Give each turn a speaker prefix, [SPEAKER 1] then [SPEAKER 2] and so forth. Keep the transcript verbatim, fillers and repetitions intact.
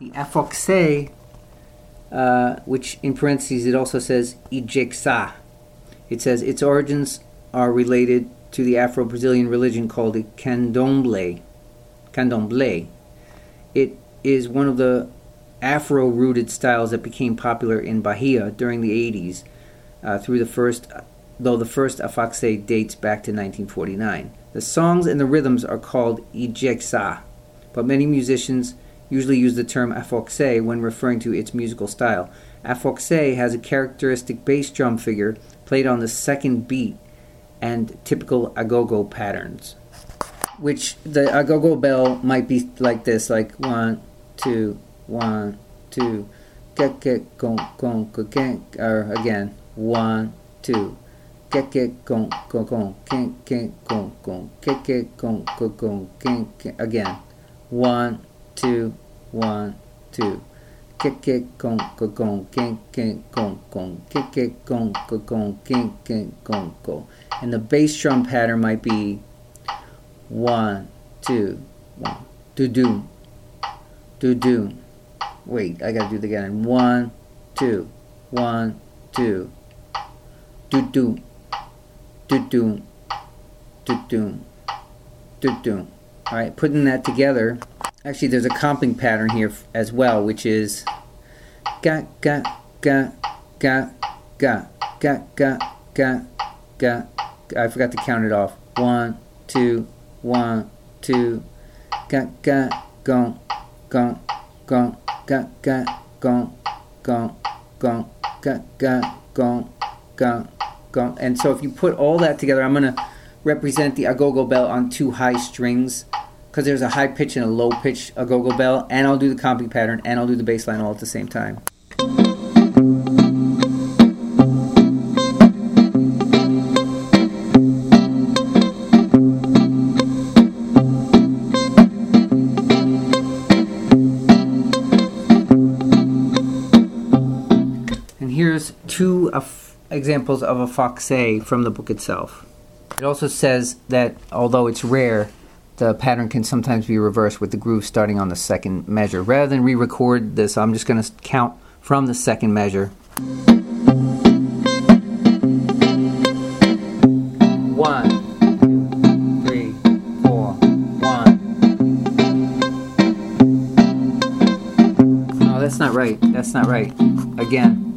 [SPEAKER 1] The afoxe, uh, which in parentheses it also says Ijeksa. It says its origins are related to the Afro-Brazilian religion called the Candomblé. Candomblé. It is one of the Afro-rooted styles that became popular in Bahia during the eighties, uh, through the first, though the first afoxe dates back to nineteen forty-nine. The songs and the rhythms are called Ijeksa, but many musicians usually use the term afoxe when referring to its musical style. Afoxe has a characteristic bass drum figure played on the second beat and typical agogo patterns, which the agogo bell might be like this, like one, two, one, two, get get gong gong gong, or again, one, two, get get gong gong gong, gong gong gong, get get gong gong gong, again, one, two, one, two. Get get gong gong gong gang gang gong gong get get gong gong gong gang gang gong gong, and the bass drum pattern might be one two one do do do do. Wait, I gotta do it again. One two one two do do do do do do do do. All right, putting that together. Actually, there's a comping pattern here as well, which is ga ga ga ga ga ga ga ga ga. I forgot to count it off. One, two, one, two. Ga ga gong gong gong ga ga gong gong gong ga ga gong gong gong. And so if you put all that together, I'm gonna represent the agogo bell on two high strings, because there's a high pitch and a low pitch agogo bell, and I'll do the comping pattern and I'll do the bass line all at the same time. And here's two af- examples of afoxe from the book itself. It also says that although it's rare, the pattern can sometimes be reversed with the groove starting on the second measure. Rather than re-record this, I'm just going to count from the second measure. One, two, three, four, one. Oh, that's not right. That's not right. Again.